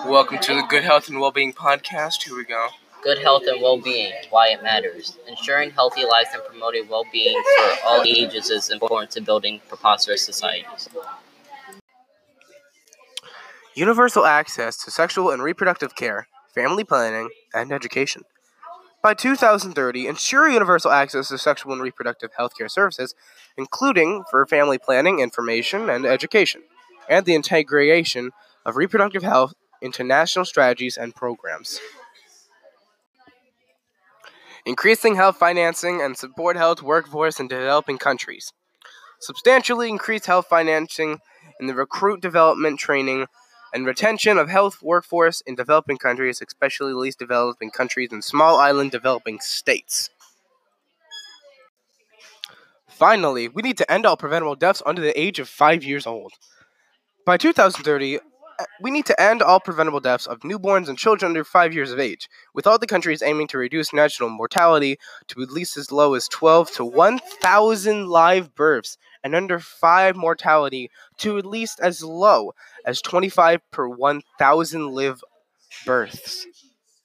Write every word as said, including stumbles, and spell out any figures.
Welcome to the Good Health and Wellbeing Podcast. Here we go. Good health and well-being, why it matters. Ensuring healthy lives and promoting well-being for all ages is important to building prosperous societies. Universal access to sexual and reproductive care, family planning, and education. By two thousand thirty, ensure universal access to sexual and reproductive healthcare services, including for family planning, information, and education, and the integration of reproductive health into national strategies and programs. Increasing health financing and support health workforce in developing countries. Substantially increase health financing in the recruit, development, training, and retention of health workforce in developing countries, especially least developing countries and small island developing states. Finally, we need to end all preventable deaths under the age of five years old. By two thousand thirty, we need to end all preventable deaths of newborns and children under five years of age, with all the countries aiming to reduce national mortality to at least as low as twelve to one thousand live births, and under five mortality to at least as low as twenty-five per one thousand live births.